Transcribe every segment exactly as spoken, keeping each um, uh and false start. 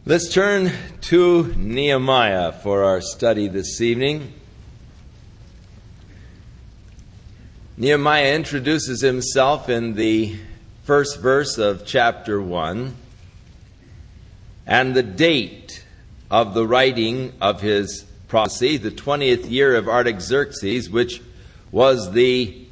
Let's turn to Nehemiah for our study this evening. Nehemiah introduces himself in the first verse of chapter one, and the date of the writing of his prophecy, the twentieth year of Artaxerxes, which was the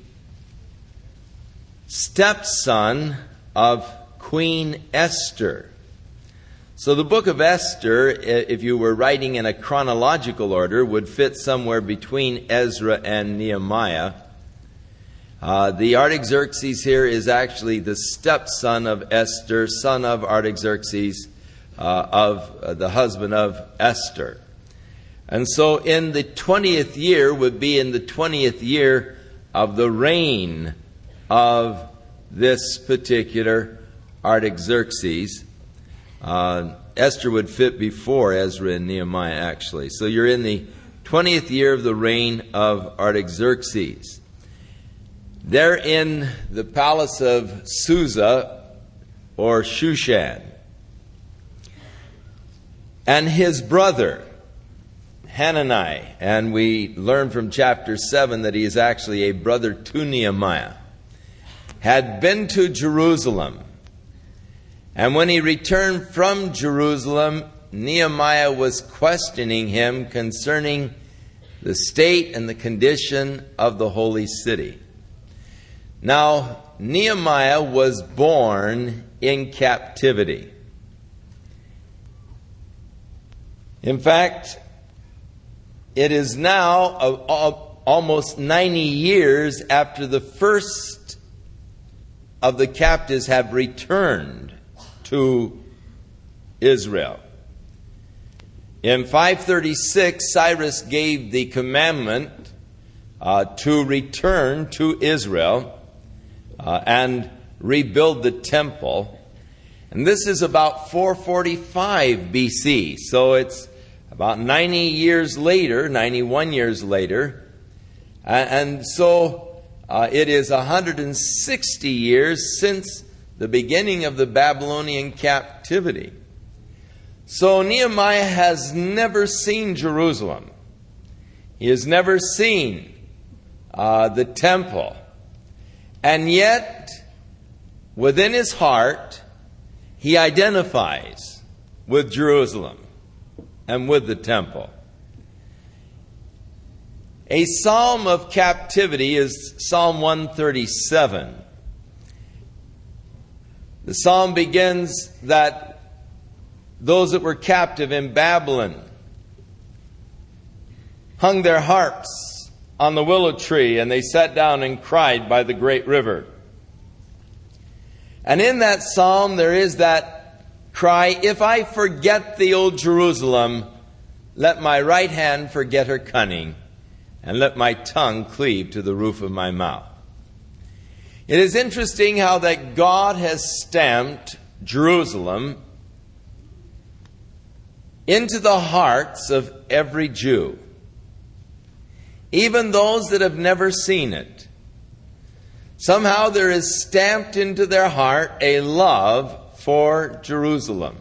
stepson of Queen Esther. So the book of Esther, if you were writing in a chronological order, would fit somewhere between Ezra and Nehemiah. Uh, the Artaxerxes here is actually the stepson of Esther, son of Artaxerxes, uh, of uh, the husband of Esther. And so in the twentieth year would be in the twentieth year of the reign of this particular Artaxerxes. Uh, Esther would fit before Ezra and Nehemiah, actually. So you're in the twentieth year of the reign of Artaxerxes. They're in the palace of Susa, or Shushan. And his brother, Hanani, and we learn from chapter seven that he is actually a brother to Nehemiah, had been to Jerusalem. And when he returned from Jerusalem, Nehemiah was questioning him concerning the state and the condition of the holy city. Now, Nehemiah was born in captivity. In fact, it is now almost ninety years after the first of the captives have returned to Israel. In five thirty-six, Cyrus gave the commandment uh, to return to Israel uh, and rebuild the temple. And this is about four forty-five B C. So it's about ninety years later, ninety-one years later. And so uh, it is one hundred sixty years since the beginning of the Babylonian captivity. So Nehemiah has never seen Jerusalem. He has never seen uh, the temple. And yet, within his heart, he identifies with Jerusalem and with the temple. A psalm of captivity is Psalm one thirty-seven. The psalm begins that those that were captive in Babylon hung their harps on the willow tree, and they sat down and cried by the great river. And in that psalm there is that cry, "If I forget the old Jerusalem, let my right hand forget her cunning, and let my tongue cleave to the roof of my mouth." It is interesting how that God has stamped Jerusalem into the hearts of every Jew, even those that have never seen it. Somehow there is stamped into their heart a love for Jerusalem.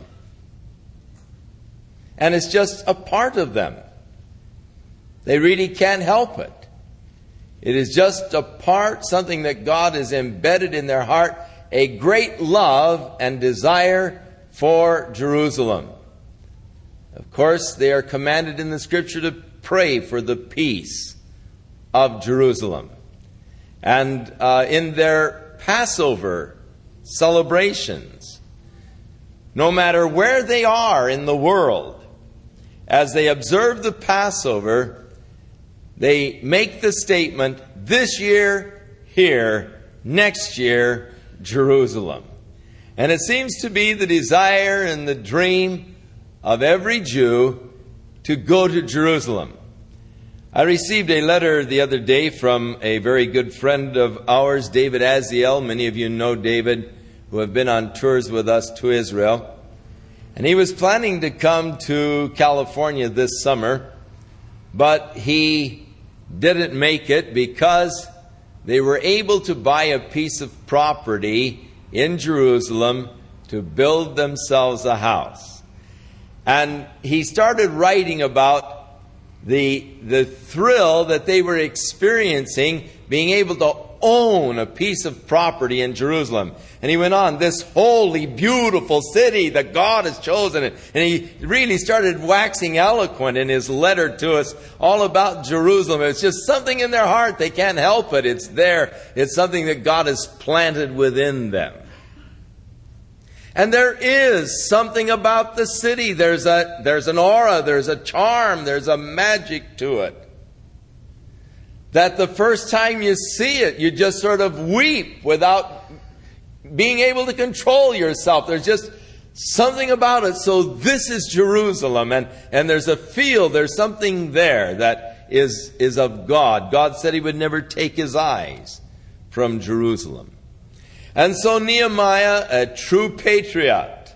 And it's just a part of them. They really can't help it. It is just a part, something that God has embedded in their heart, a great love and desire for Jerusalem. Of course, they are commanded in the Scripture to pray for the peace of Jerusalem. And uh, in their Passover celebrations, no matter where they are in the world, as they observe the Passover, they make the statement, this year, here, next year, Jerusalem. And it seems to be the desire and the dream of every Jew to go to Jerusalem. I received a letter the other day from a very good friend of ours, David Aziel. Many of you know David, who have been on tours with us to Israel. And he was planning to come to California this summer, but he didn't make it because they were able to buy a piece of property in Jerusalem to build themselves a house. And he started writing about the, the thrill that they were experiencing being able to own a piece of property in Jerusalem. And he went on, this holy, beautiful city that God has chosen. And he really started waxing eloquent in his letter to us all about Jerusalem. It's just something in their heart. They can't help it. It's there. It's something that God has planted within them. And there is something about the city. There's a, there's an aura, there's a charm, there's a magic to it. That the first time you see it, you just sort of weep without being able to control yourself. There's just something about it. So this is Jerusalem, and, and there's a feel, there's something there that is, is of God. God said He would never take His eyes from Jerusalem. And so Nehemiah, a true patriot,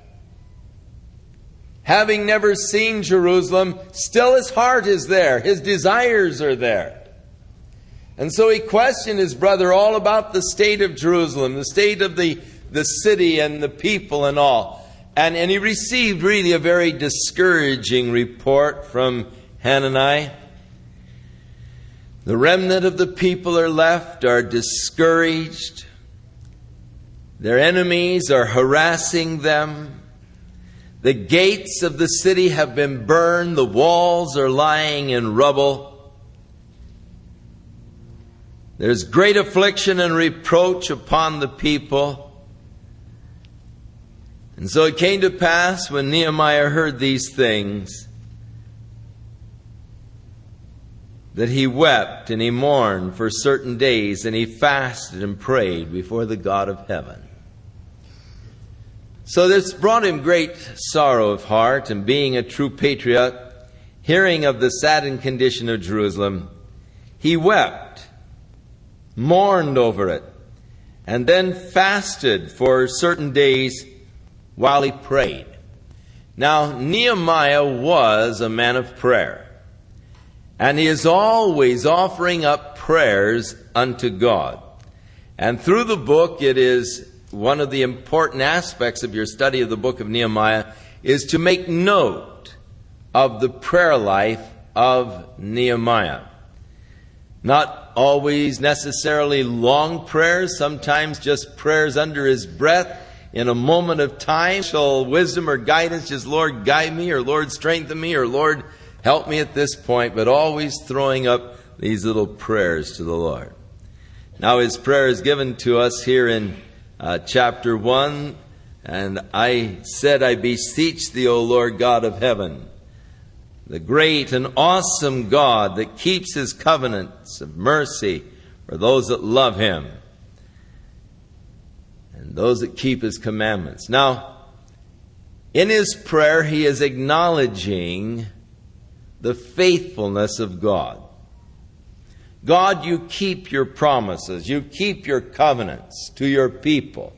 having never seen Jerusalem, still his heart is there. His desires are there. And so he questioned his brother all about the state of Jerusalem, the state of the, the city and the people and all. And, and he received really a very discouraging report from Hanani. The remnant of the people are left, are discouraged. Their enemies are harassing them. The gates of the city have been burned. The walls are lying in rubble. There's great affliction and reproach upon the people. And so it came to pass when Nehemiah heard these things that he wept and he mourned for certain days, and he fasted and prayed before the God of heaven. So this brought him great sorrow of heart, and being a true patriot, hearing of the saddened condition of Jerusalem, he wept, mourned over it, and then fasted for certain days while he prayed. Now, Nehemiah was a man of prayer, and he is always offering up prayers unto God. And through the book, it is one of the important aspects of your study of the book of Nehemiah is to make note of the prayer life of Nehemiah. Not always necessarily long prayers, sometimes just prayers under his breath in a moment of time. So wisdom or guidance, just Lord guide me, or Lord strengthen me, or Lord help me at this point, but always throwing up these little prayers to the Lord. Now his prayer is given to us here in uh, chapter one. And I said, I beseech thee, O Lord God of heaven, the great and awesome God that keeps his covenants of mercy for those that love him and those that keep his commandments. Now, in his prayer, he is acknowledging the faithfulness of God. God, you keep your promises. You keep your covenants to your people.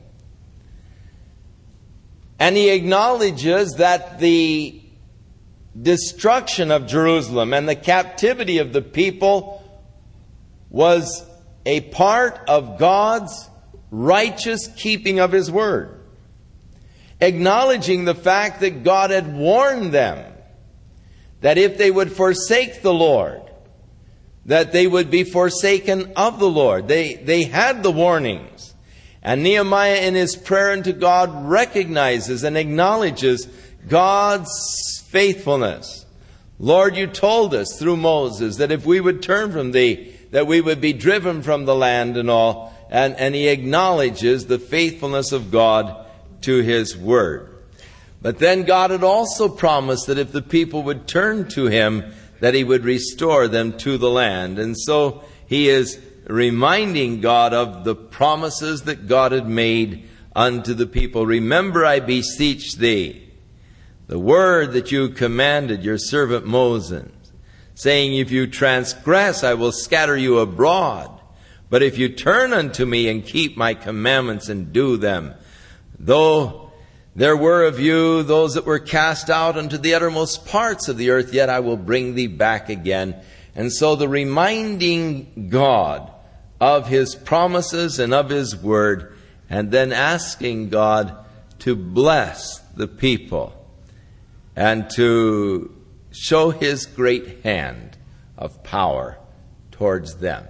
And he acknowledges that the destruction of Jerusalem and the captivity of the people was a part of God's righteous keeping of his word. Acknowledging the fact that God had warned them that if they would forsake the Lord, that they would be forsaken of the Lord. They, they had the warnings. And Nehemiah in his prayer unto God recognizes and acknowledges God's faithfulness. Lord, you told us through Moses that if we would turn from thee, that we would be driven from the land and all. And, and he acknowledges the faithfulness of God to his word. But then God had also promised that if the people would turn to him, that he would restore them to the land. And so he is reminding God of the promises that God had made unto the people. Remember, I beseech thee, the word that you commanded your servant Moses, saying, if you transgress, I will scatter you abroad. But if you turn unto me and keep my commandments and do them, though there were of you those that were cast out unto the uttermost parts of the earth, yet I will bring thee back again. And so the reminding God of his promises and of his word, and then asking God to bless the people. and to show his great hand of power towards them.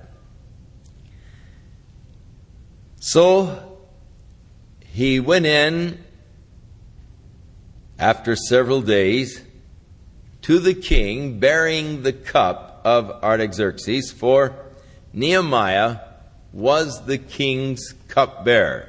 So he went in after several days to the king, bearing the cup of Artaxerxes, for Nehemiah was the king's cupbearer.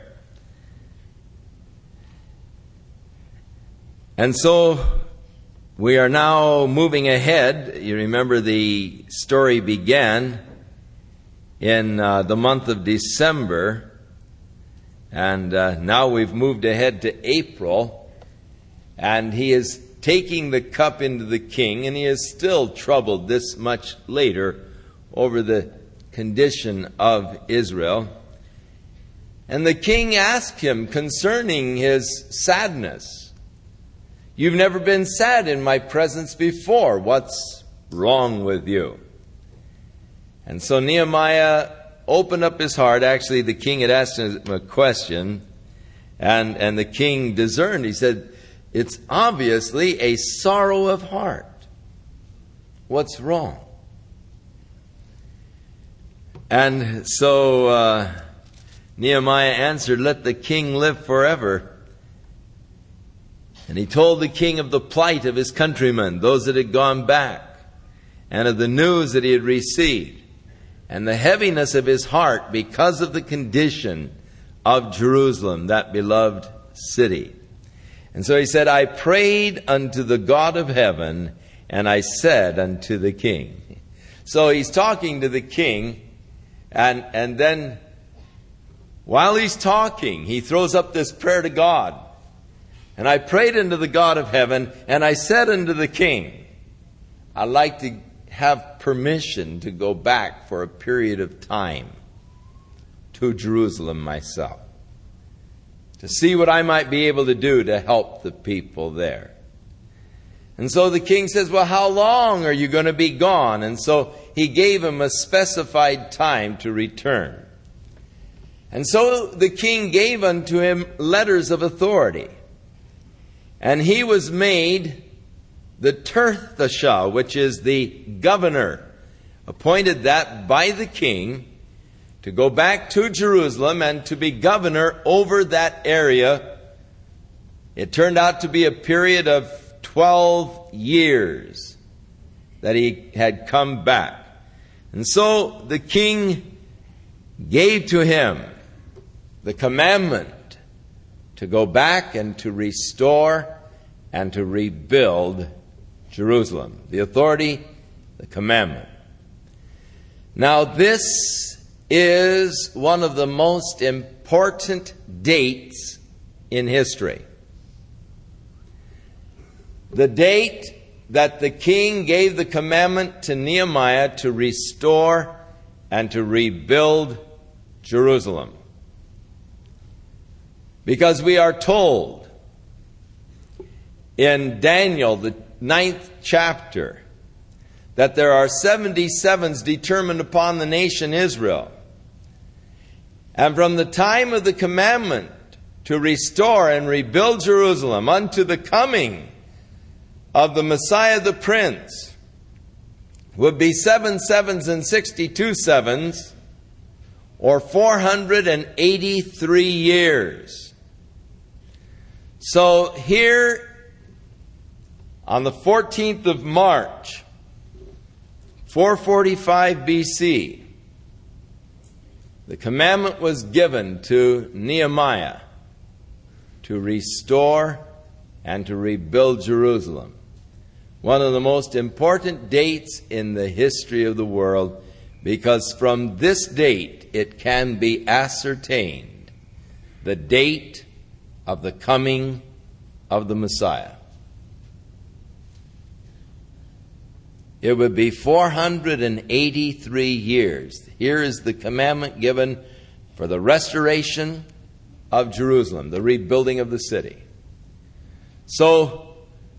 And so we are now moving ahead. You remember the story began in uh, the month of December, and uh, now we've moved ahead to April, and he is taking the cup into the king, and he is still troubled this much later over the condition of Israel. And the king asked him concerning his sadness. You've never been sad in my presence before. What's wrong with you? And so Nehemiah opened up his heart. Actually, the king had asked him a question, and, and the king discerned. He said, it's obviously a sorrow of heart. What's wrong? And so uh, Nehemiah answered, let the king live forever. And he told the king of the plight of his countrymen, those that had gone back, and of the news that he had received, and the heaviness of his heart because of the condition of Jerusalem, that beloved city. And so he said, I prayed unto the God of heaven, and I said unto the king. So he's talking to the king, and, and then while he's talking, he throws up this prayer to God. And I prayed unto the God of heaven, and I said unto the king, I'd like to have permission to go back for a period of time to Jerusalem myself, to see what I might be able to do to help the people there. And so the king says, well, how long are you going to be gone? And so he gave him a specified time to return. And so the king gave unto him letters of authority. And he was made the Tirthashah, which is the governor, appointed that by the king to go back to Jerusalem and to be governor over that area. It turned out to be a period of twelve years that he had come back. And so the king gave to him the commandment to go back and to restore and to rebuild Jerusalem. The authority, the commandment. Now this is one of the most important dates in history. The date that the king gave the commandment to Nehemiah to restore and to rebuild Jerusalem. Because we are told in Daniel, the ninth chapter, that there are seventy sevens determined upon the nation Israel. And from the time of the commandment to restore and rebuild Jerusalem unto the coming of the Messiah the Prince would be seven sevens and sixty-two sevens, or four hundred eighty-three years. So here on the fourteenth of March, four forty-five B C, the commandment was given to Nehemiah to restore and to rebuild Jerusalem. One of the most important dates in the history of the world, because from this date it can be ascertained the date of the coming of the Messiah. It would be four hundred eighty-three years. Here is the commandment given for the restoration of Jerusalem, the rebuilding of the city. So,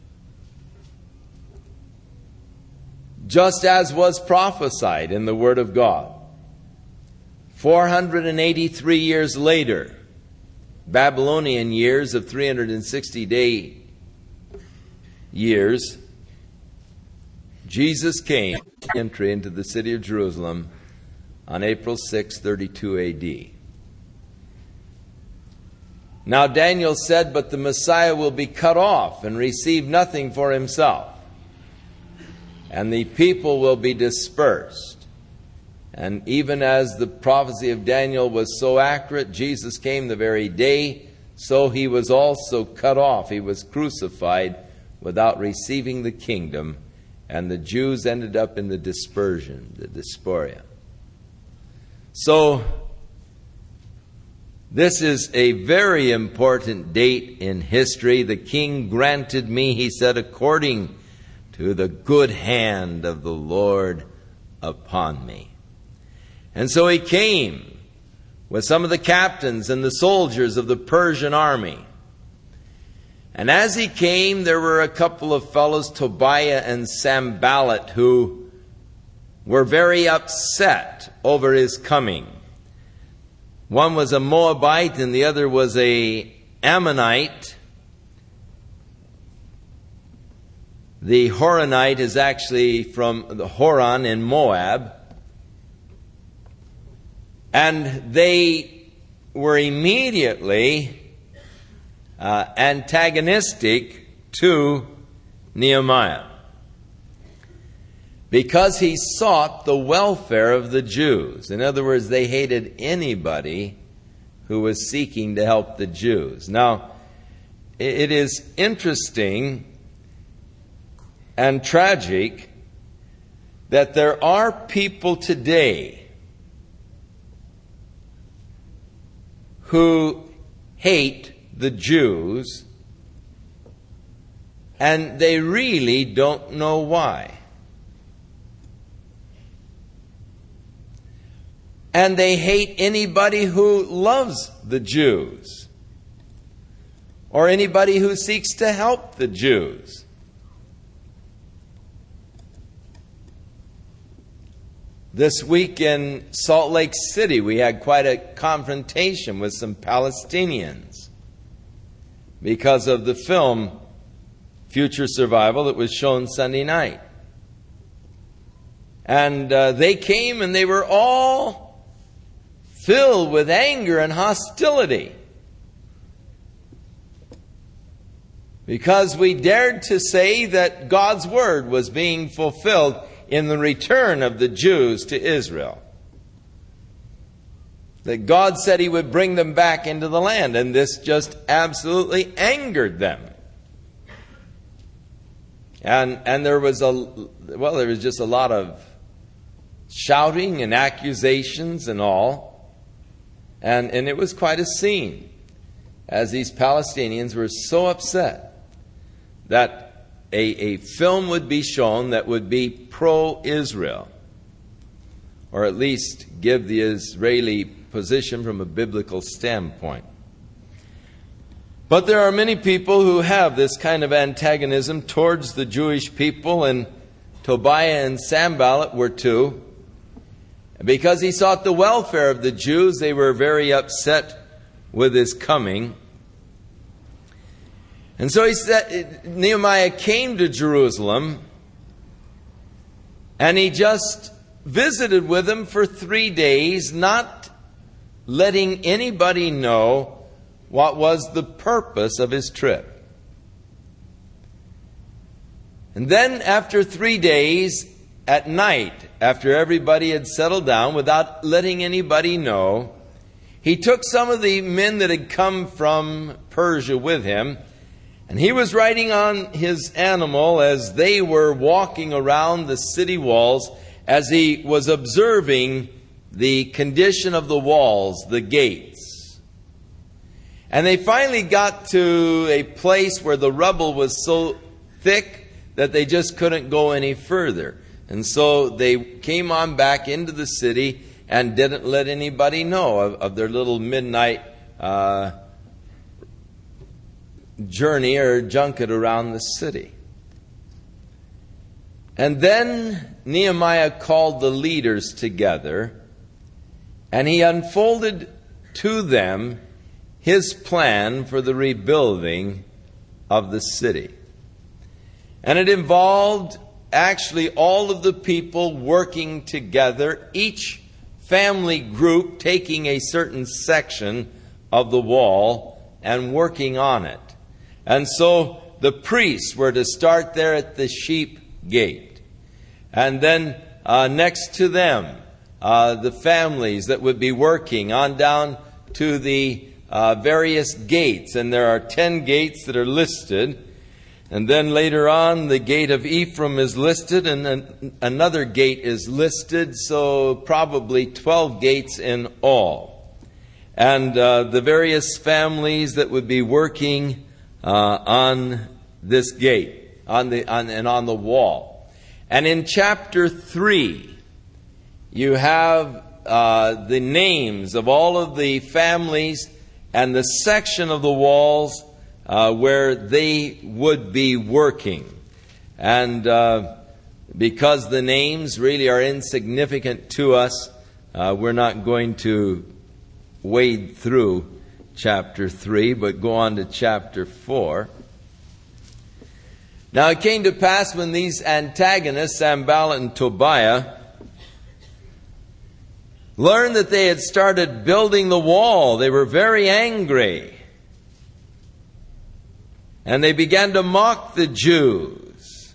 just as was prophesied in the Word of God, four hundred eighty-three years later, Babylonian years of three hundred sixty days, years, Jesus came entry into the city of Jerusalem on April sixth, thirty-two A D. Now Daniel said, "But the Messiah will be cut off and receive nothing for himself, and the people will be dispersed." And even as the prophecy of Daniel was so accurate, Jesus came the very day, so he was also cut off. He was crucified without receiving the kingdom, and the Jews ended up in the dispersion, the diaspora. So, this is a very important date in history. The king granted me, he said, according to the good hand of the Lord upon me. And so he came with some of the captains and the soldiers of the Persian army. And as he came, there were a couple of fellows, Tobiah and Sanballat, who were very upset over his coming. One was a Moabite and the other was a Ammonite. The Horonite is actually from the Horon in Moab. And they were immediately uh, antagonistic to Nehemiah, because he sought the welfare of the Jews. In other words, they hated anybody who was seeking to help the Jews. Now, it is interesting and tragic that there are people today who hate the Jews, and they really don't know why. And they hate anybody who loves the Jews, or anybody who seeks to help the Jews. This week in Salt Lake City, we had quite a confrontation with some Palestinians because of the film Future Survival that was shown Sunday night. And uh, they came and they were all filled with anger and hostility because we dared to say that God's word was being fulfilled in the return of the Jews to Israel. That God said he would bring them back into the land, and this just absolutely angered them. And and there was a well, there was just a lot of shouting and accusations and all. And, and it was quite a scene, as these Palestinians were so upset that a, a film would be shown that would be pro-Israel, or at least give the Israeli position from a biblical standpoint. But there are many people who have this kind of antagonism towards the Jewish people, and Tobiah and Sanballat were two. Because he sought the welfare of the Jews, they were very upset with his coming. And so he said, Nehemiah came to Jerusalem, and he just visited with them for three days, not letting anybody know what was the purpose of his trip. And then after three days, at night, after everybody had settled down, without letting anybody know, he took some of the men that had come from Persia with him, and he was riding on his animal as they were walking around the city walls, as he was observing the condition of the walls, the gates. And they finally got to a place where the rubble was so thick that they just couldn't go any further. And so they came on back into the city and didn't let anybody know of, of their little midnight uh, journey or junket around the city. And then Nehemiah called the leaders together, and he unfolded to them his plan for the rebuilding of the city. And it involved actually all of the people working together, each family group taking a certain section of the wall and working on it. And so the priests were to start there at the sheep gate. And then uh, next to them, uh, the families that would be working on down to the uh, various gates. And there are ten gates that are listed. And then later on, the gate of Ephraim is listed, and an, another gate is listed, so probably twelve gates in all. And uh, the various families that would be working uh, on this gate, on the on, and on the wall. And in chapter three, you have uh, the names of all of the families and the section of the walls Uh, where they would be working. And uh, because the names really are insignificant to us, uh, we're not going to wade through chapter three, but go on to chapter four. Now it came to pass when these antagonists, Sanballat and Tobiah, learned that they had started building the wall, they were very angry. And they began to mock the Jews.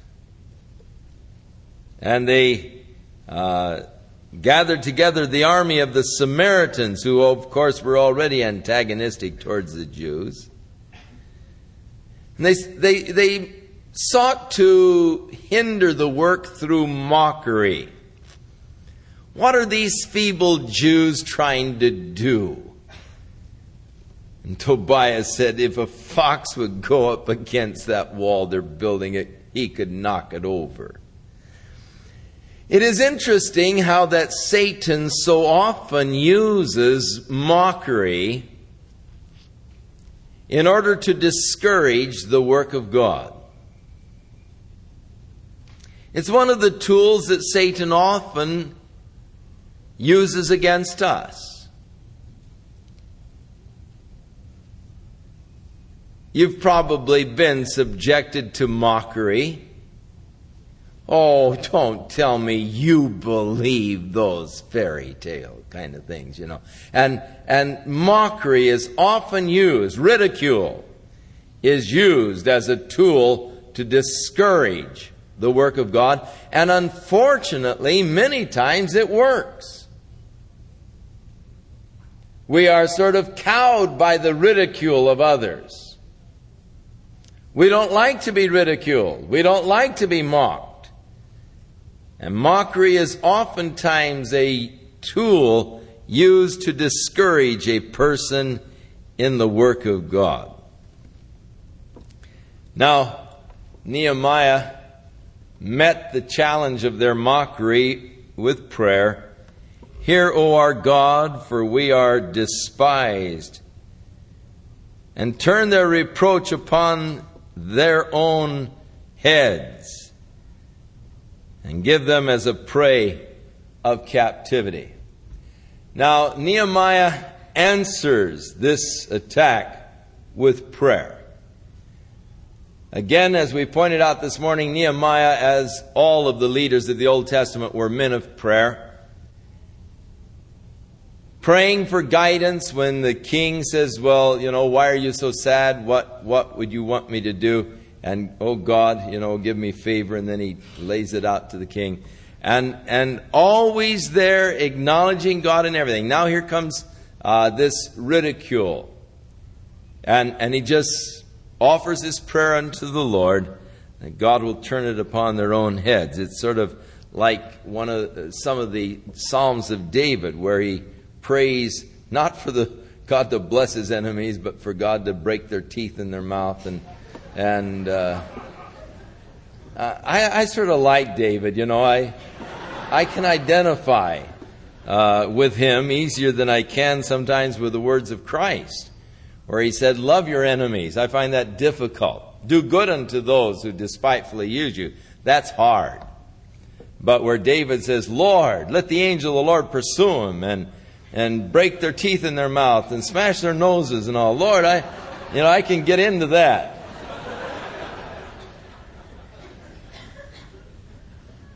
And they uh, gathered together the army of the Samaritans, who of course were already antagonistic towards the Jews. And they, they, they sought to hinder the work through mockery. What are these feeble Jews trying to do? And Tobiah said, if a fox would go up against that wall they're building it, he could knock it over. It is interesting how that Satan so often uses mockery in order to discourage the work of God. It's one of the tools that Satan often uses against us. You've probably been subjected to mockery. Oh, don't tell me you believe those fairy tale kind of things, you know. And and mockery is often used, ridicule is used as a tool to discourage the work of God. And unfortunately, many times it works. We are sort of cowed by the ridicule of others. We don't like to be ridiculed. We don't like to be mocked. And mockery is oftentimes a tool used to discourage a person in the work of God. Now, Nehemiah met the challenge of their mockery with prayer. Hear, O our God, for we are despised. And turn their reproach upon their own heads, and give them as a prey of captivity. Now, Nehemiah answers this attack with prayer. Again, as we pointed out this morning, Nehemiah, as all of the leaders of the Old Testament, were men of prayer. Praying for guidance when the king says, well, you know, why are you so sad? What what would you want me to do? And, oh God, you know, give me favor. And then he lays it out to the king. And and always there acknowledging God in everything. Now here comes uh, this ridicule. And, and he just offers his prayer unto the Lord. And God will turn it upon their own heads. It's sort of like one of some of the Psalms of David, where he prays not for the God to bless his enemies, but for God to break their teeth in their mouth. And and uh, I, I sort of like David. You know, I I can identify uh, with him easier than I can sometimes with the words of Christ, where he said, "Love your enemies." I find that difficult. Do good unto those who despitefully use you. That's hard. But where David says, "Lord, let the angel of the Lord pursue him," and and break their teeth in their mouth and smash their noses and all. Lord, I, you know, I can get into that.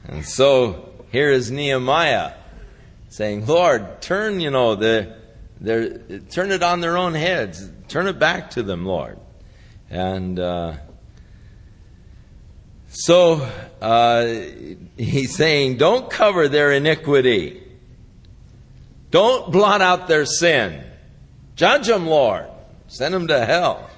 And so here is Nehemiah saying, Lord, turn, you know, the, the, turn it on their own heads. Turn it back to them, Lord. And uh, so uh, he's saying, don't cover their iniquity. Don't blot out their sin. Judge them, Lord. Send them to hell.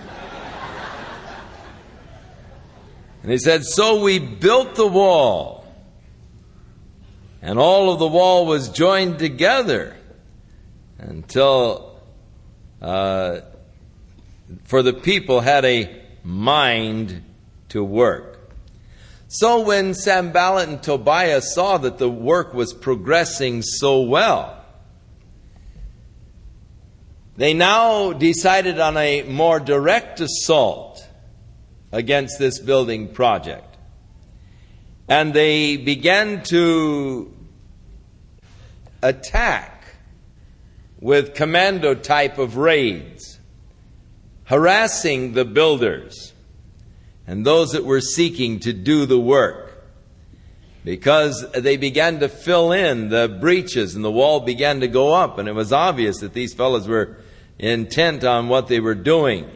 And he said, so we built the wall, and all of the wall was joined together until, uh, for the people had a mind to work. So when Sanballat and Tobiah saw that the work was progressing so well, they now decided on a more direct assault against this building project. And they began to attack with commando type of raids, harassing the builders and those that were seeking to do the work, because they began to fill in the breaches and the wall began to go up, and it was obvious that these fellows were intent on what they were doing.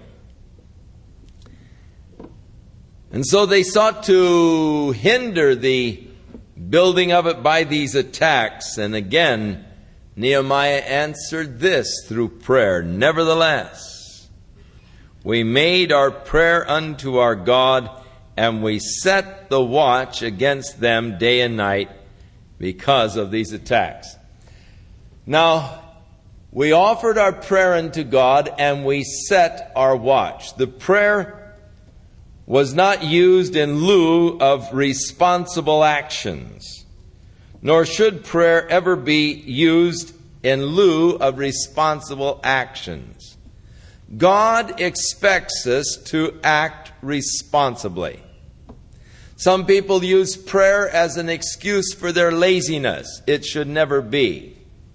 And so they sought to hinder the building of it by these attacks. And again, Nehemiah answered this through prayer. Nevertheless, we made our prayer unto our God, and we set the watch against them day and night because of these attacks. Now, we offered our prayer unto God, and we set our watch. The prayer was not used in lieu of responsible actions, nor should prayer ever be used in lieu of responsible actions. God expects us to act responsibly. Some people use prayer as an excuse for their laziness. It should never be.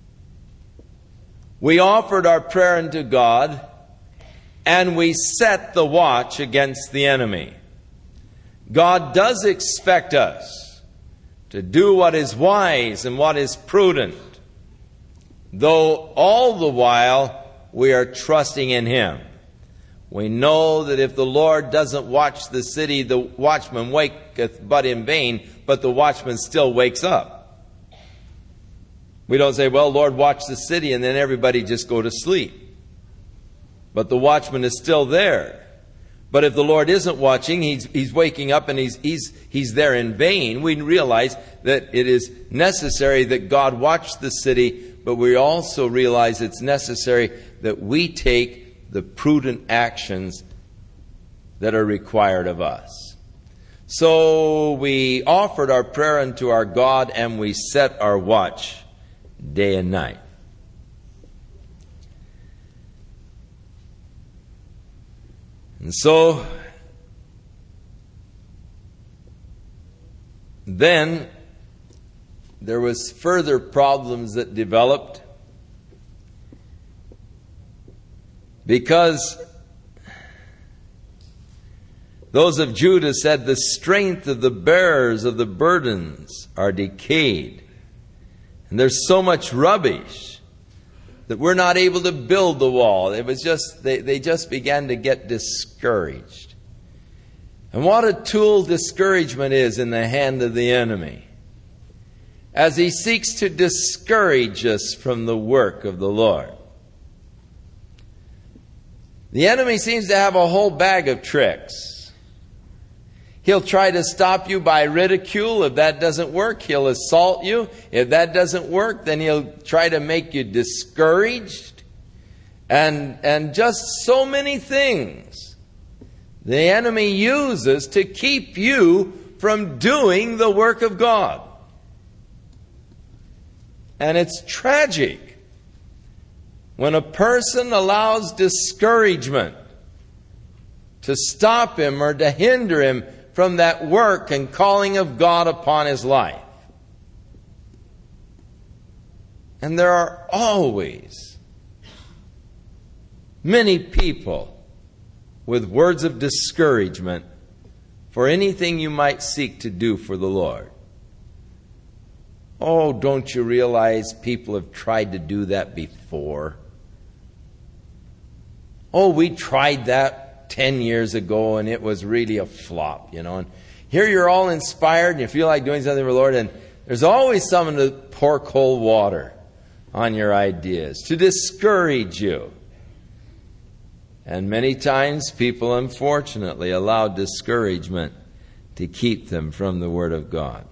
We offered our prayer unto God, and we set the watch against the enemy. God does expect us to do what is wise and what is prudent, though all the while we are trusting in Him. We know that if the Lord doesn't watch the city, the watchman waketh but in vain, but the watchman still wakes up. We don't say, well, Lord, watch the city, and then everybody just go to sleep. But the watchman is still there. But if the Lord isn't watching, he's, he's waking up and he's, he's, he's there in vain. We realize that it is necessary that God watch the city, but we also realize it's necessary that we take the prudent actions that are required of us. So we offered our prayer unto our God, and we set our watch day and night. And so, then, there was further problems that developed, because those of Judah said, the strength of the bearers of the burdens are decayed. And there's so much rubbish that we're not able to build the wall. It was just, they, they just began to get discouraged. And what a tool discouragement is in the hand of the enemy, as he seeks to discourage us from the work of the Lord. The enemy seems to have a whole bag of tricks. He'll try to stop you by ridicule. If that doesn't work, he'll assault you. If that doesn't work, then he'll try to make you discouraged. And, and just so many things the enemy uses to keep you from doing the work of God. And it's tragic when a person allows discouragement to stop him or to hinder him from that work and calling of God upon his life. And there are always many people with words of discouragement for anything you might seek to do for the Lord. Oh, don't you realize people have tried to do that before? Oh, we tried that ten years ago and it was really a flop, you know. And here you're all inspired and you feel like doing something for the Lord, and there's always someone to pour cold water on your ideas, to discourage you. And many times people, unfortunately, allow discouragement to keep them from the Word of God.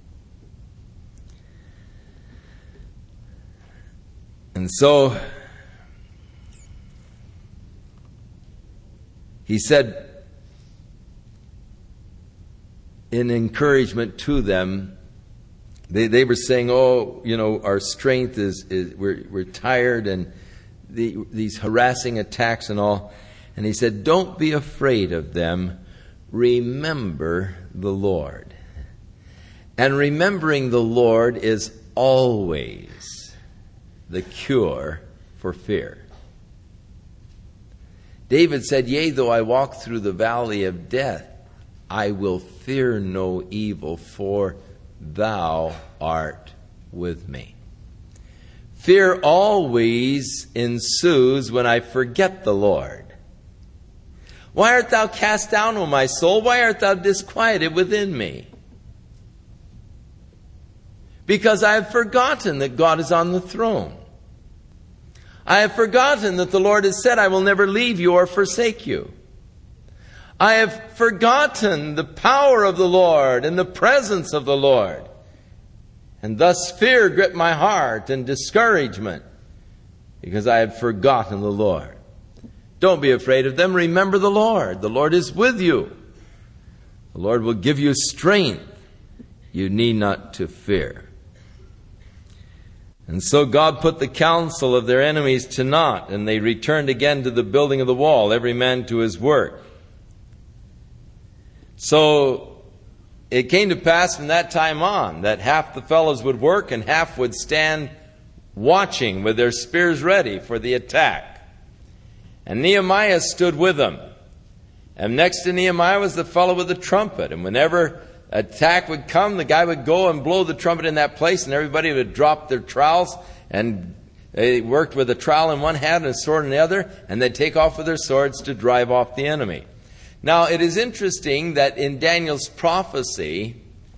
And so, he said in encouragement to them, they, they were saying, oh, you know, our strength is, is we're, we're tired, and the, these harassing attacks and all. And he said, don't be afraid of them. Remember the Lord. And remembering the Lord is always the cure for fear. David said, yea, though I walk through the valley of death, I will fear no evil, for thou art with me. Fear always ensues when I forget the Lord. Why art thou cast down, O my soul? Why art thou disquieted within me? Because I have forgotten that God is on the throne. I have forgotten that the Lord has said, I will never leave you or forsake you. I have forgotten the power of the Lord and the presence of the Lord. And thus fear gripped my heart and discouragement, because I had forgotten the Lord. Don't be afraid of them. Remember the Lord. The Lord is with you. The Lord will give you strength. You need not to fear. And so God put the counsel of their enemies to naught, and they returned again to the building of the wall, every man to his work. So it came to pass from that time on that half the fellows would work and half would stand watching with their spears ready for the attack. And Nehemiah stood with them. And next to Nehemiah was the fellow with the trumpet. And whenever attack would come, the guy would go and blow the trumpet in that place, and everybody would drop their trowels, and they worked with a trowel in one hand and a sword in the other, and they'd take off with their swords to drive off the enemy. Now, it is interesting that in Daniel's prophecy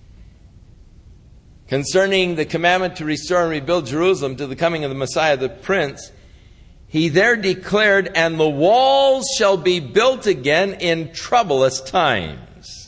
concerning the commandment to restore and rebuild Jerusalem to the coming of the Messiah, the Prince, he there declared, and the walls shall be built again in troublous times.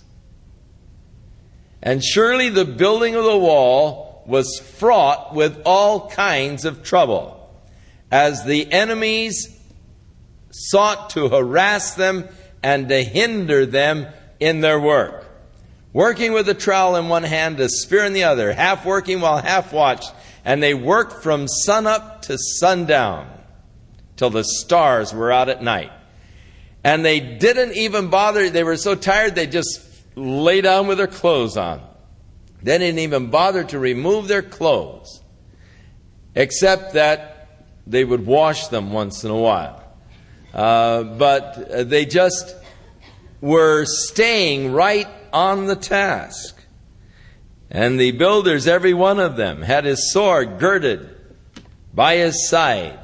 And surely the building of the wall was fraught with all kinds of trouble, as the enemies sought to harass them and to hinder them in their work. Working with a trowel in one hand, a spear in the other, half working while half watched, and they worked from sunup to sundown, till the stars were out at night. And they didn't even bother, they were so tired they just lay down with their clothes on. They didn't even bother to remove their clothes, except that they would wash them once in a while. Uh, but they just were staying right on the task. And the builders, every one of them, had his sword girded by his side,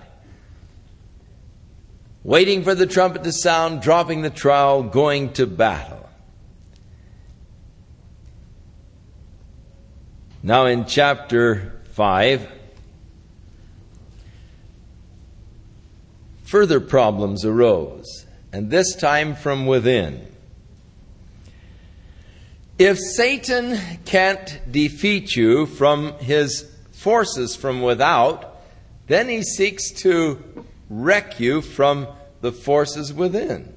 waiting for the trumpet to sound, dropping the trowel, going to battle. Now in chapter five, further problems arose, and this time from within. If Satan can't defeat you from his forces from without, then he seeks to wreck you from the forces within.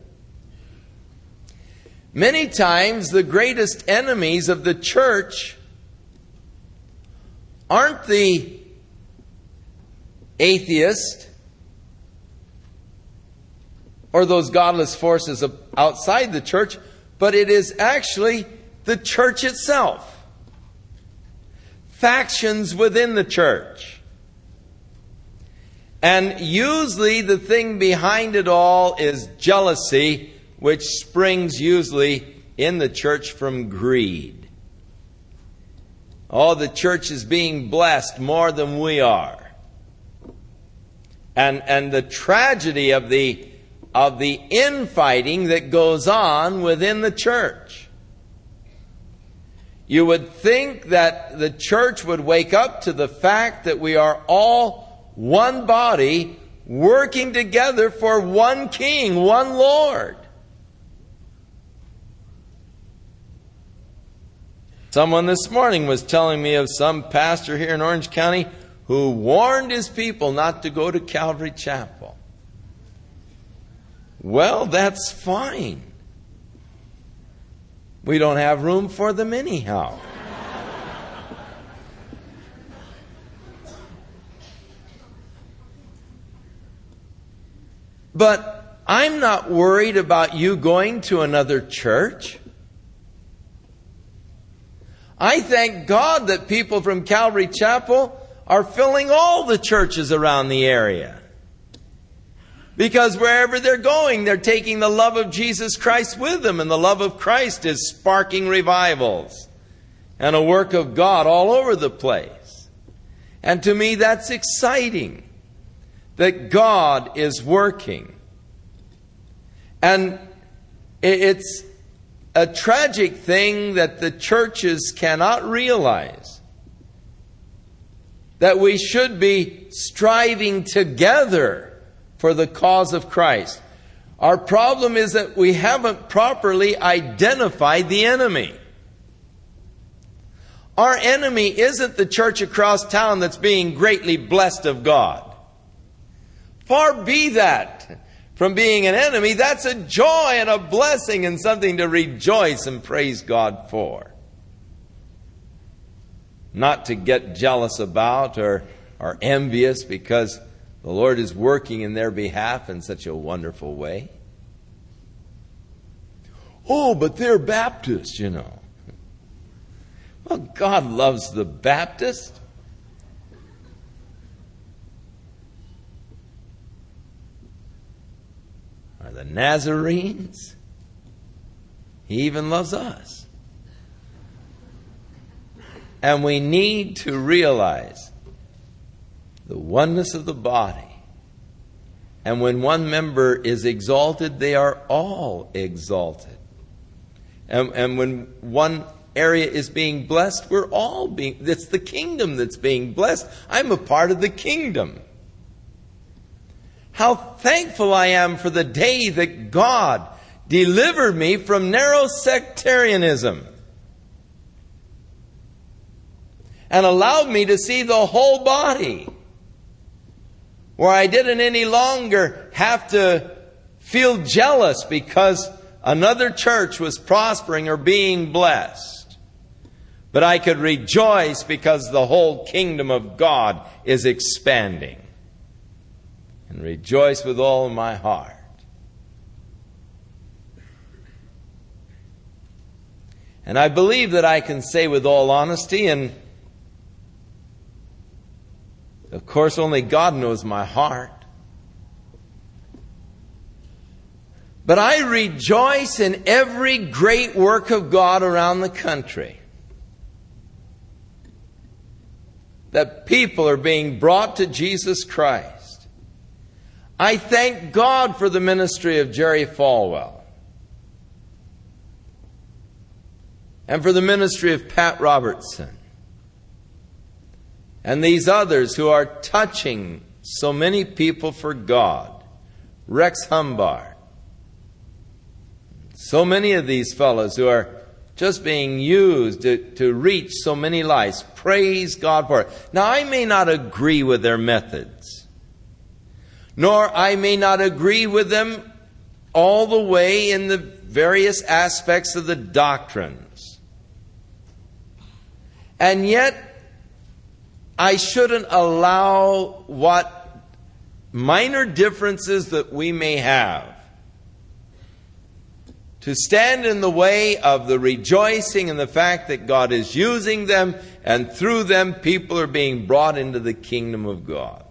Many times the greatest enemies of the church aren't the atheist or those godless forces outside the church, but it is actually the church itself. Factions within the church. And usually the thing behind it all is jealousy, which springs usually in the church from greed. Oh, the church is being blessed more than we are. And, and the tragedy of the, of the infighting that goes on within the church. You would think that the church would wake up to the fact that we are all one body working together for one King, one Lord. Someone this morning was telling me of some pastor here in Orange County who warned his people not to go to Calvary Chapel. Well, that's fine. We don't have room for them anyhow. But I'm not worried about you going to another church. I thank God that people from Calvary Chapel are filling all the churches around the area. Because wherever they're going, they're taking the love of Jesus Christ with them. And the love of Christ is sparking revivals and a work of God all over the place. And to me, that's exciting, that God is working. And it's a tragic thing that the churches cannot realize, that we should be striving together for the cause of Christ. Our problem is that we haven't properly identified the enemy. Our enemy isn't the church across town that's being greatly blessed of God. Far be that from being an enemy. That's a joy and a blessing and something to rejoice and praise God for. Not to get jealous about or, or envious because the Lord is working in their behalf in such a wonderful way. Oh, but they're Baptists, you know. Well, God loves the Baptist. Or the Nazarenes. He even loves us. And we need to realize the oneness of the body. And when one member is exalted, they are all exalted. And, and when one area is being blessed, we're all being, it's the kingdom that's being blessed. I'm a part of the kingdom. How thankful I am for the day that God delivered me from narrow sectarianism and allowed me to see the whole body, where I didn't any longer have to feel jealous because another church was prospering or being blessed. But I could rejoice because the whole kingdom of God is expanding. And rejoice with all of my heart. And I believe that I can say with all honesty, and of course only God knows my heart, but I rejoice in every great work of God around the country. That people are being brought to Jesus Christ. I thank God for the ministry of Jerry Falwell. And for the ministry of Pat Robertson. And these others who are touching so many people for God. Rex Humbard. So many of these fellows who are just being used to, to reach so many lives. Praise God for it. Now, I may not agree with their methods, nor I may not agree with them all the way in the various aspects of the doctrines. And yet, I shouldn't allow what minor differences that we may have to stand in the way of the rejoicing in the fact that God is using them, and through them people are being brought into the kingdom of God.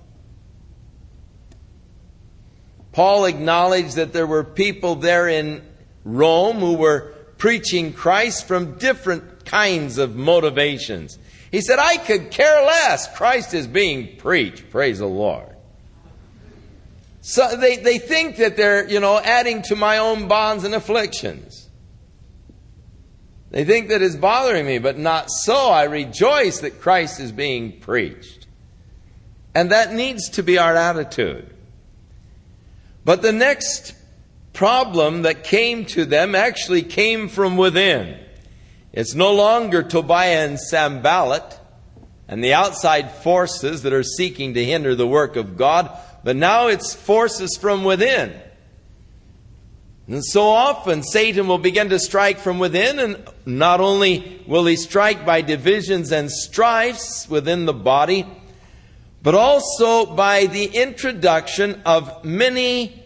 Paul acknowledged that there were people there in Rome who were preaching Christ from different kinds of motivations. He said, I could care less. Christ is being preached. Praise the Lord. So they, they think that they're, you know, adding to my own bonds and afflictions. They think that it's bothering me, but not so. I rejoice that Christ is being preached. And that needs to be our attitude. But the next problem that came to them actually came from within. It's no longer Tobiah and Sanballat and the outside forces that are seeking to hinder the work of God, but now it's forces from within. And so often Satan will begin to strike from within, and not only will he strike by divisions and strifes within the body, but also by the introduction of many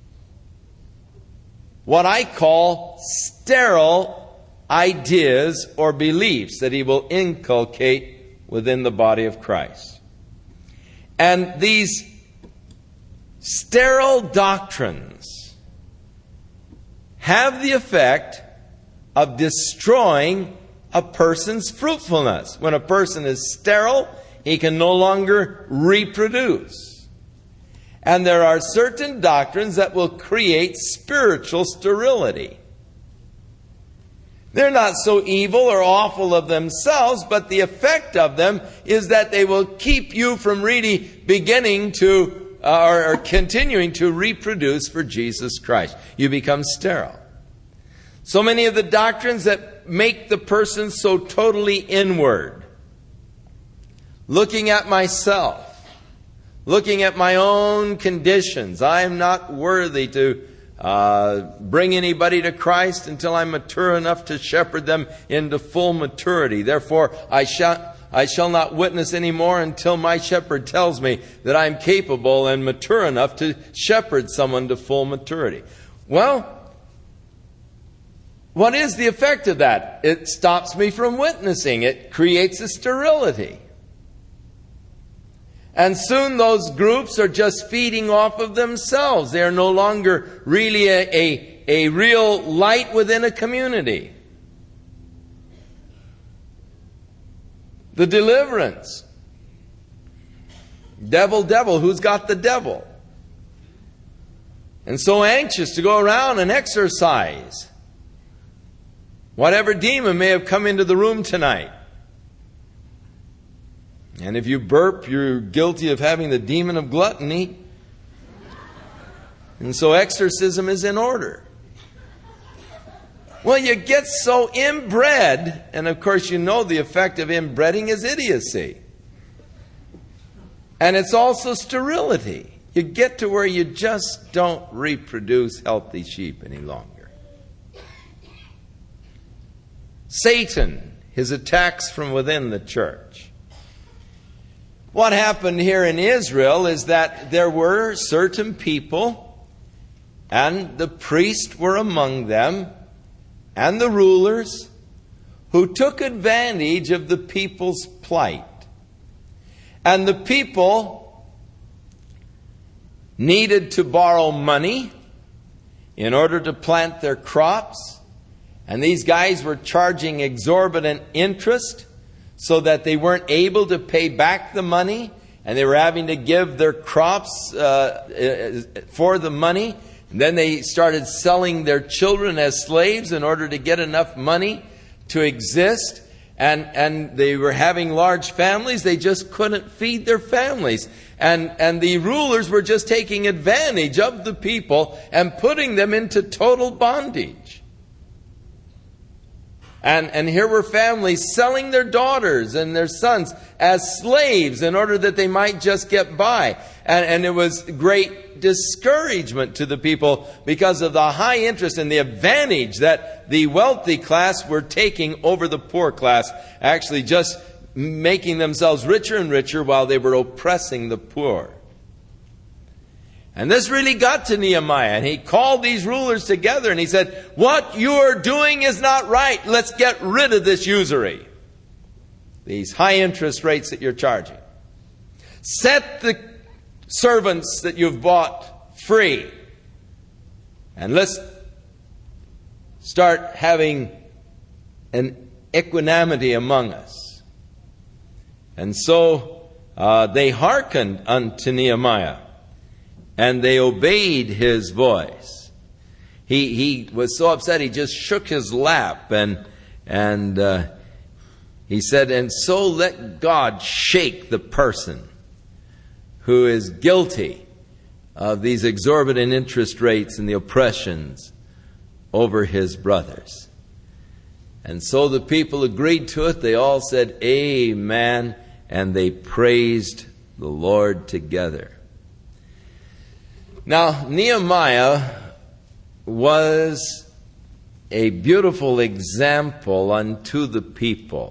what I call sterile ideas or beliefs that he will inculcate within the body of Christ. And these sterile doctrines have the effect of destroying a person's fruitfulness. When a person is sterile, he can no longer reproduce. And there are certain doctrines that will create spiritual sterility. They're not so evil or awful of themselves, but the effect of them is that they will keep you from really beginning to uh, or, or continuing to reproduce for Jesus Christ. You become sterile. So many of the doctrines that make the person so totally inward. Looking at myself. Looking at my own conditions. I am not worthy to uh, bring anybody to Christ until I'm mature enough to shepherd them into full maturity. Therefore, I shall, I shall not witness anymore until my shepherd tells me that I'm capable and mature enough to shepherd someone to full maturity. Well, what is the effect of that? It stops me from witnessing. It creates a sterility. And soon those groups are just feeding off of themselves. They are no longer really a, a, a real light within a community. The deliverance. Devil, devil, who's got the devil? And so anxious to go around and exorcise whatever demon may have come into the room tonight. And if you burp, you're guilty of having the demon of gluttony. And so exorcism is in order. Well, you get so inbred, and of course you know the effect of inbreeding is idiocy. And it's also sterility. You get to where you just don't reproduce healthy sheep any longer. Satan, his attacks from within the church. What happened here in Israel is that there were certain people, and the priests were among them, and the rulers, who took advantage of the people's plight. And the people needed to borrow money in order to plant their crops, and these guys were charging exorbitant interest, so that they weren't able to pay back the money, and they were having to give their crops uh, for the money. And then they started selling their children as slaves in order to get enough money to exist. And, and they were having large families. They just couldn't feed their families. And, and the rulers were just taking advantage of the people and putting them into total bondage. And, and here were families selling their daughters and their sons as slaves in order that they might just get by. And, and it was great discouragement to the people because of the high interest and the advantage that the wealthy class were taking over the poor class, actually just making themselves richer and richer while they were oppressing the poor. And this really got to Nehemiah, and he called these rulers together and he said, what you're doing is not right. Let's get rid of this usury. These high interest rates that you're charging. Set the servants that you've bought free. And let's start having an equanimity among us. And so uh, they hearkened unto Nehemiah, and they obeyed his voice. He he was so upset he just shook his lap, and and uh, he said, "And so let God shake the person who is guilty of these exorbitant interest rates and the oppressions over his brothers." And so the people agreed to it. They all said, "Amen," and they praised the Lord together. Now, Nehemiah was a beautiful example unto the people,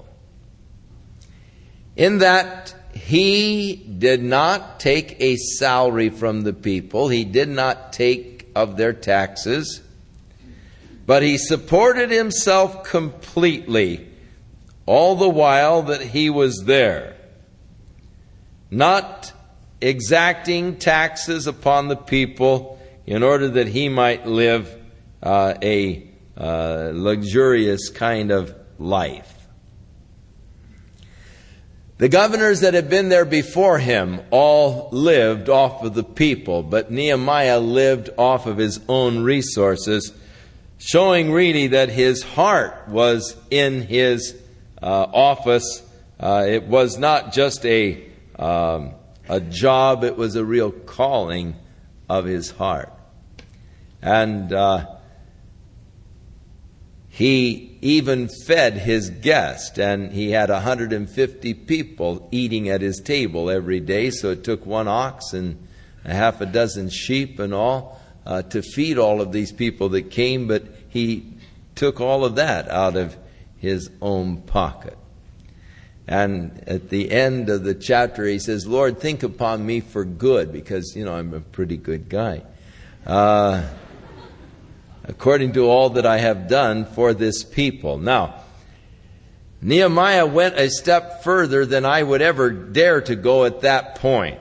in that he did not take a salary from the people. He did not take of their taxes, but he supported himself completely all the while that he was there, not exacting taxes upon the people in order that he might live uh, a uh, luxurious kind of life. The governors that had been there before him all lived off of the people, but Nehemiah lived off of his own resources, showing really that his heart was in his uh, office. Uh, it was not just a um, a job, it was a real calling of his heart. And uh, he even fed his guest, and he had one hundred fifty people eating at his table every day, so it took one ox and a half a dozen sheep and all uh, to feed all of these people that came, but he took all of that out of his own pocket. And at the end of the chapter, he says, "Lord, think upon me for good," because, you know, I'm a pretty good guy. Uh, according to all that I have done for this people. Now, Nehemiah went a step further than I would ever dare to go at that point.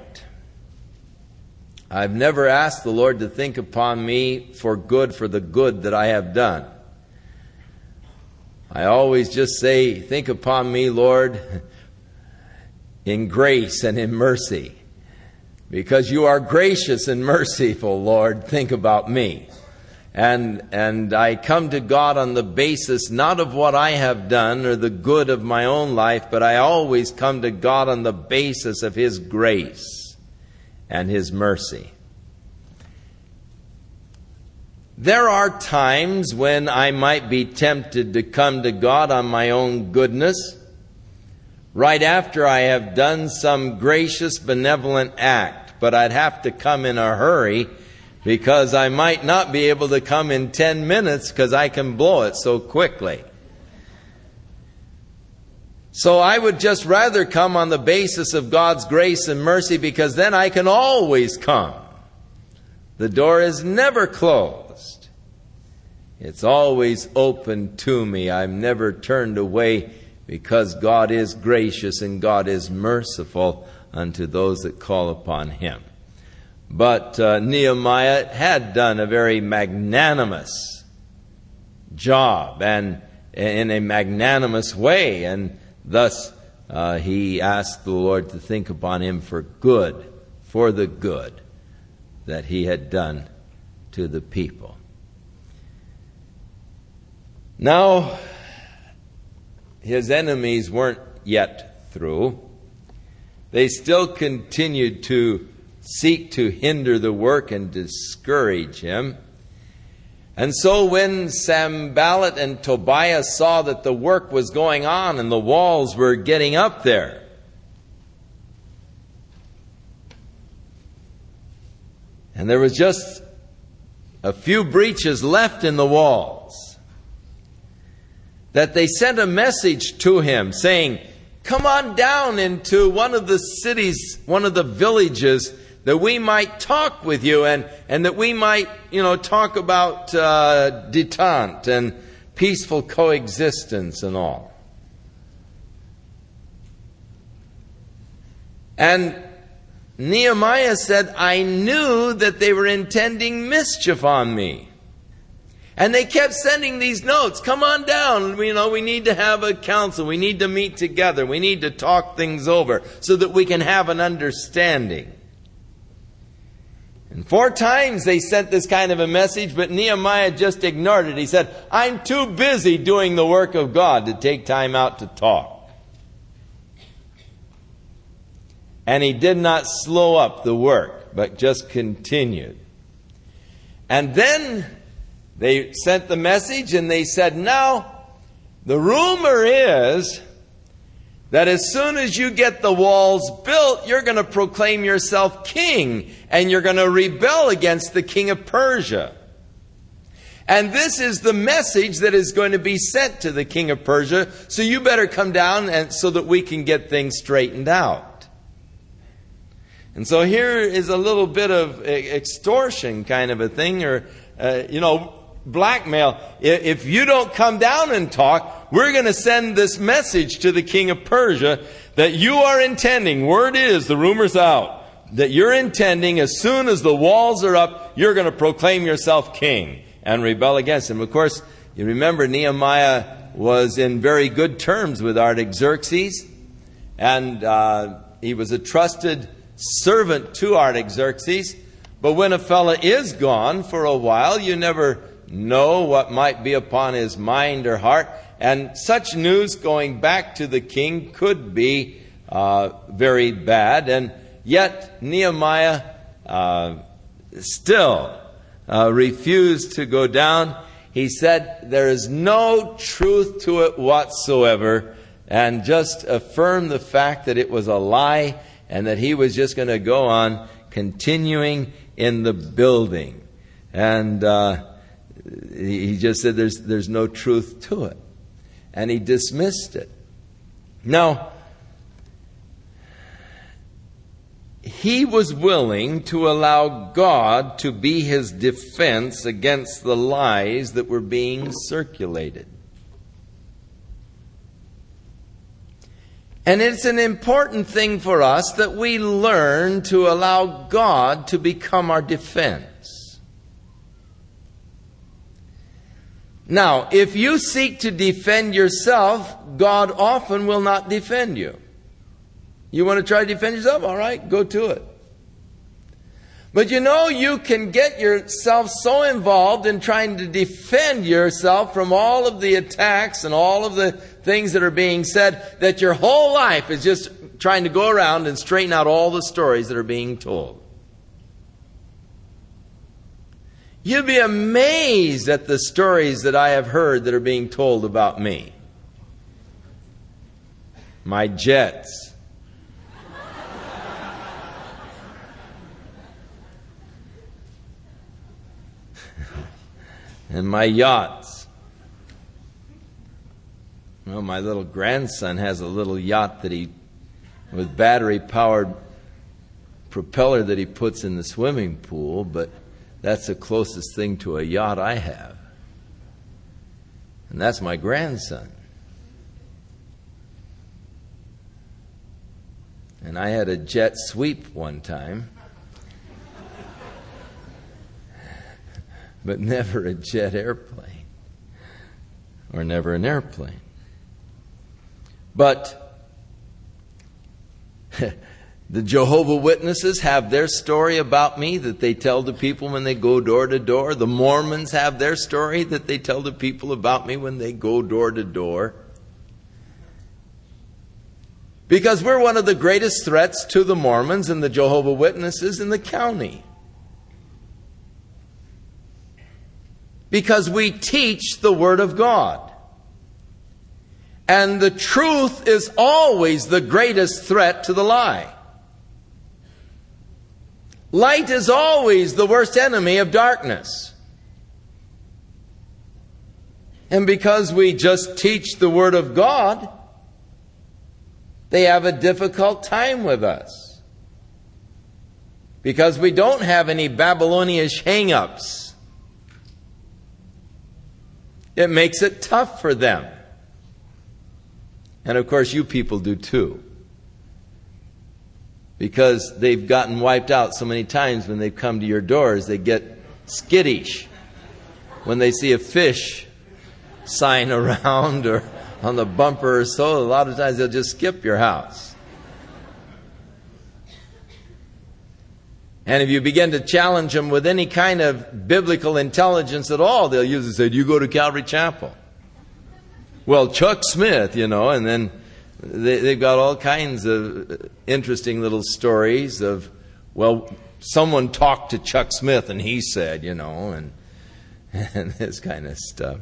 I've never asked the Lord to think upon me for good for the good that I have done. I always just say, "Think upon me, Lord, in grace and in mercy. Because you are gracious and merciful, Lord, think about me." And and I come to God on the basis not of what I have done or the good of my own life, but I always come to God on the basis of His grace and His mercy. There are times when I might be tempted to come to God on my own goodness, right after I have done some gracious, benevolent act, but I'd have to come in a hurry because I might not be able to come in ten minutes because I can blow it so quickly. So I would just rather come on the basis of God's grace and mercy, because then I can always come. The door is never closed. It's always open to me. I'm never turned away, because God is gracious and God is merciful unto those that call upon Him. But uh, Nehemiah had done a very magnanimous job, and in a magnanimous way, and thus uh, he asked the Lord to think upon him for good, for the good that he had done to the people. Now, his enemies weren't yet through. They still continued to seek to hinder the work and discourage him. And so when Sanballat and Tobiah saw that the work was going on and the walls were getting up there, and there was just a few breaches left in the walls, that they sent a message to him saying, "Come on down into one of the cities, one of the villages, that we might talk with you, and, and that we might, you know, talk about uh, detente and peaceful coexistence and all." And Nehemiah said, "I knew that they were intending mischief on me. And they kept sending these notes. Come on down. You know, we need to have a council. We need to meet together. We need to talk things over so that we can have an understanding. And four times they sent this kind of a message, but Nehemiah just ignored it. He said, I'm too busy doing the work of God to take time out to talk. And he did not slow up the work, but just continued. And then they sent the message and they said, now, the rumor is that as soon as you get the walls built, you're going to proclaim yourself king and you're going to rebel against the king of Persia. And this is the message that is going to be sent to the king of Persia. So you better come down and so that we can get things straightened out. And so here is a little bit of extortion kind of a thing, or, uh, you know, blackmail. If you don't come down and talk, we're going to send this message to the king of Persia that you are intending, word is, the rumor's out, that you're intending as soon as the walls are up, you're going to proclaim yourself king and rebel against him. Of course, you remember Nehemiah was in very good terms with Artaxerxes, and uh, he was a trusted servant to Artaxerxes. But when a fella is gone for a while, you never know what might be upon his mind or heart. And such news going back to the king could be uh, very bad. And yet Nehemiah uh, still uh, refused to go down. He said there is no truth to it whatsoever, and just affirmed the fact that it was a lie and that he was just going to go on continuing in the building. And uh, he just said there's there's no truth to it. And he dismissed it. Now, he was willing to allow God to be his defense against the lies that were being circulated. And it's an important thing for us that we learn to allow God to become our defense. Now, if you seek to defend yourself, God often will not defend you. You want to try to defend yourself? All right, go to it. But you know, you can get yourself so involved in trying to defend yourself from all of the attacks and all of the things that are being said that your whole life is just trying to go around and straighten out all the stories that are being told. You'd be amazed at the stories that I have heard that are being told about me. My jets. And my yachts. Well, my little grandson has a little yacht that he, with battery-powered propeller that he puts in the swimming pool, but that's the closest thing to a yacht I have. And that's my grandson. And I had a jet sweep one time. But never a jet airplane. Or never an airplane. But the Jehovah's Witnesses have their story about me that they tell to people when they go door to door. The Mormons have their story that they tell to people about me when they go door to door. Because we're one of the greatest threats to the Mormons and the Jehovah's Witnesses in the county. Because we teach the Word of God. And the truth is always the greatest threat to the lie. Light is always the worst enemy of darkness. And because we just teach the Word of God, they have a difficult time with us. Because we don't have any Babylonish hang-ups. It makes it tough for them. And of course you people do too. Because they've gotten wiped out so many times when they've come to your doors, they get skittish. when they see a fish sign around or on the bumper or so, a lot of times they'll just skip your house. And if you begin to challenge them with any kind of biblical intelligence at all, they'll usually say, "Do you go to Calvary Chapel?" Well, Chuck Smith, you know, and then they, they've got all kinds of interesting little stories of, well, someone talked to Chuck Smith and he said, you know, and, and this kind of stuff.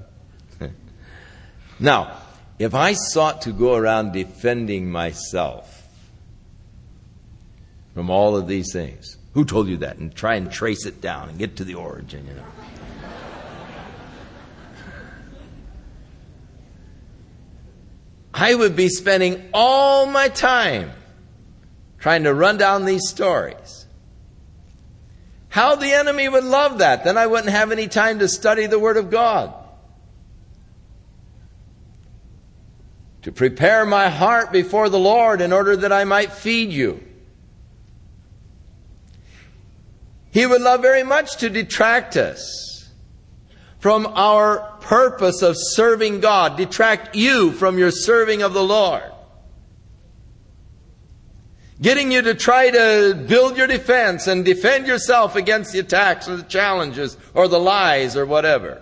Now, if I sought to go around defending myself from all of these things, who told you that? And try and trace it down and get to the origin, you know. I would be spending all my time trying to run down these stories. How the enemy would love that. Then I wouldn't have any time to study the Word of God. To prepare my heart before the Lord in order that I might feed you. He would love very much to detract us from our purpose of serving God. Detract you from your serving of the Lord. Getting you to try to build your defense and defend yourself against the attacks or the challenges or the lies or whatever.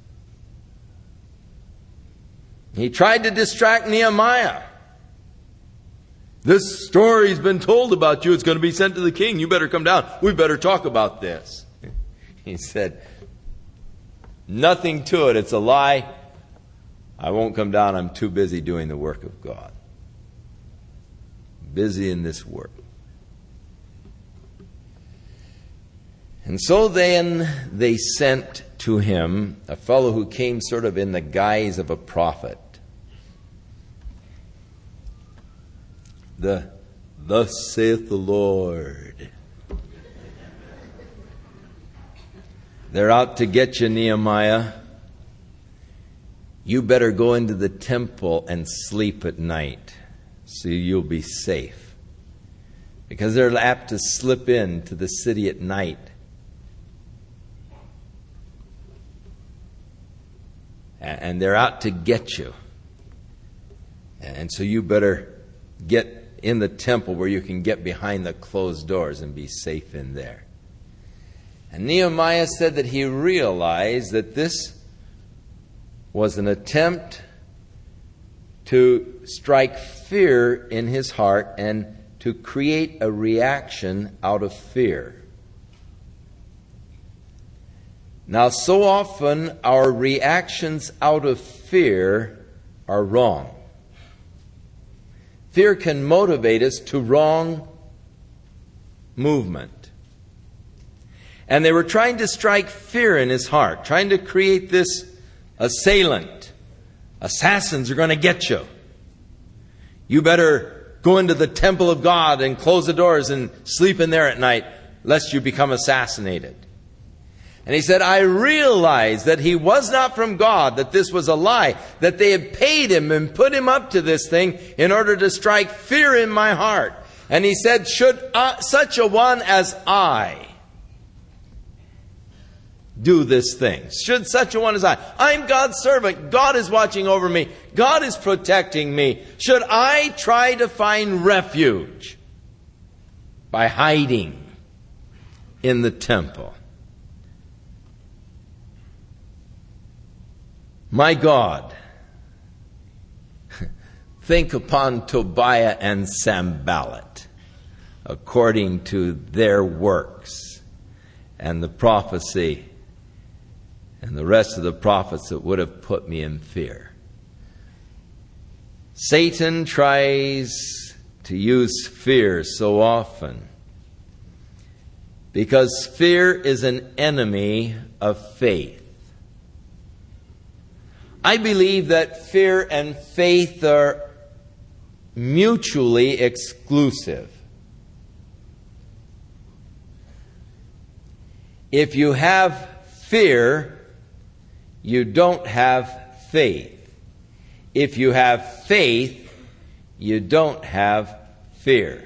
He tried to distract Nehemiah. This story's been told about you. It's going to be sent to the king. You better come down. We better talk about this. He said, nothing to it. It's a lie. I won't come down. I'm too busy doing the work of God. Busy in this work. And so then they sent to him a fellow who came sort of in the guise of a prophet. The "Thus saith the Lord." They're out to get you, Nehemiah. You better go into the temple and sleep at night so you'll be safe. Because they're apt to slip into the city at night. And they're out to get you. And so you better get in the temple where you can get behind the closed doors and be safe in there. And Nehemiah said that he realized that this was an attempt to strike fear in his heart and to create a reaction out of fear. Now, so often our reactions out of fear are wrong. Fear can motivate us to wrong movement. And they were trying to strike fear in his heart, trying to create this assailant. Assassins are going to get you. You better go into the temple of God and close the doors and sleep in there at night, lest you become assassinated. And he said, I realized that he was not from God, that this was a lie, that they had paid him and put him up to this thing in order to strike fear in my heart. And he said, should uh, such a one as I do this thing? Should such a one as I? I'm God's servant. God is watching over me. God is protecting me. Should I try to find refuge by hiding in the temple? My God, think upon Tobiah and Sanballat according to their works and the prophecy and the rest of the prophets that would have put me in fear. Satan tries to use fear so often because fear is an enemy of faith. I believe that fear and faith are mutually exclusive. If you have fear, you don't have faith. If you have faith, you don't have fear.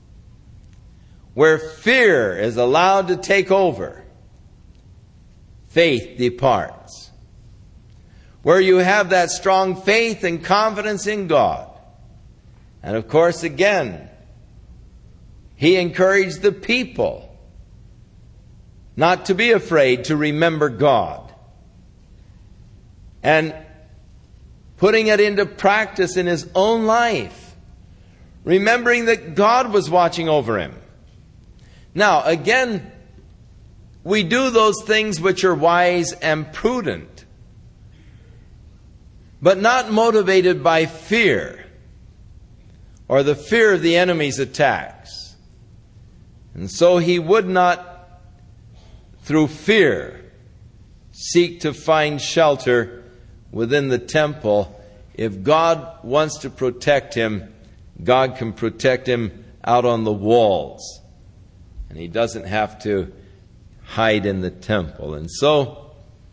Where fear is allowed to take over, faith departs. Where you have that strong faith and confidence in God. And of course, again, he encouraged the people not to be afraid to remember God. And putting it into practice in his own life. Remembering that God was watching over him. Now, again, we do those things which are wise and prudent, but not motivated by fear or the fear of the enemy's attacks. And so he would not, through fear, seek to find shelter within the temple. If God wants to protect him, God can protect him out on the walls. And he doesn't have to hide in the temple. And so,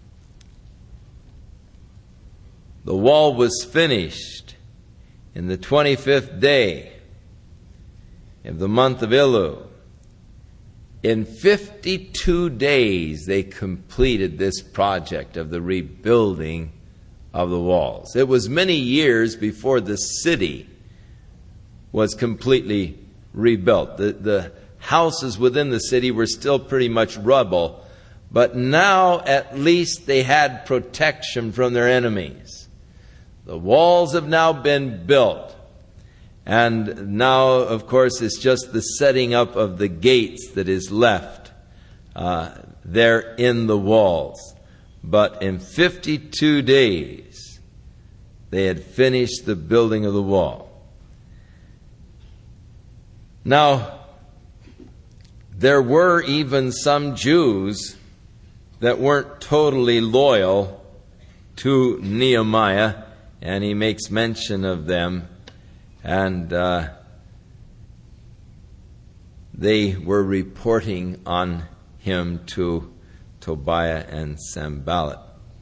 the wall was finished in the twenty-fifth day of the month of Elul. In fifty-two days, they completed this project of the rebuilding of the walls. It was many years before the city was completely rebuilt. The, the houses within the city were still pretty much rubble, but now at least they had protection from their enemies. The walls have now been built, and now, of course, it's just the setting up of the gates that is left uh, there in the walls. But in fifty-two days, they had finished the building of the wall. Now, there were even some Jews that weren't totally loyal to Nehemiah, and he makes mention of them. And uh, they were reporting on him to Tobiah and Sanballat.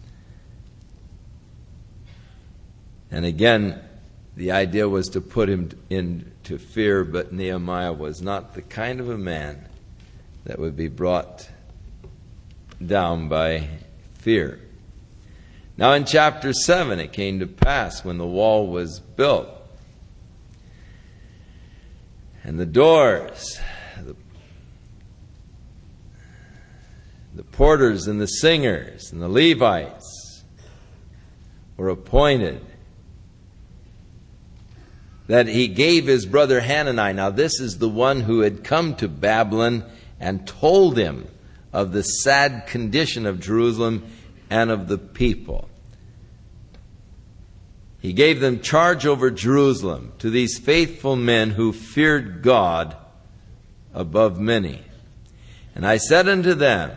And again, the idea was to put him into fear, but Nehemiah was not the kind of a man that would be brought down by fear. Now in chapter seven, it came to pass when the wall was built, and the doors, the, the porters and the singers and the Levites were appointed, that he gave his brother Hanani. Now this is the one who had come to Babylon and told him of the sad condition of Jerusalem and of the people. He gave them charge over Jerusalem to these faithful men who feared God above many. And I said unto them,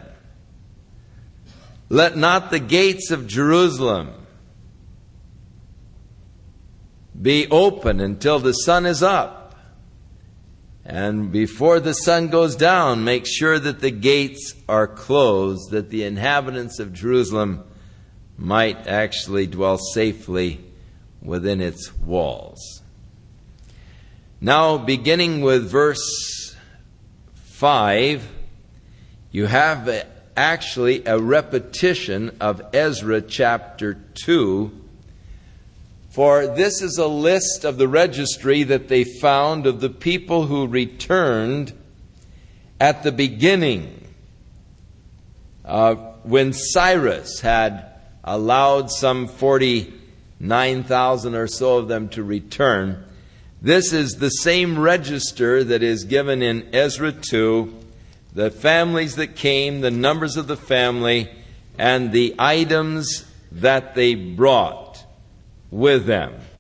let not the gates of Jerusalem be open until the sun is up. And before the sun goes down, make sure that the gates are closed, that the inhabitants of Jerusalem might actually dwell safely within its walls. Now, beginning with verse five, you have actually a repetition of Ezra chapter two. For this is a list of the registry that they found of the people who returned at the beginning, uh, when Cyrus had allowed some forty-nine thousand or so of them to return. This is the same register that is given in Ezra two, the families that came, the numbers of the family, and the items that they brought with them.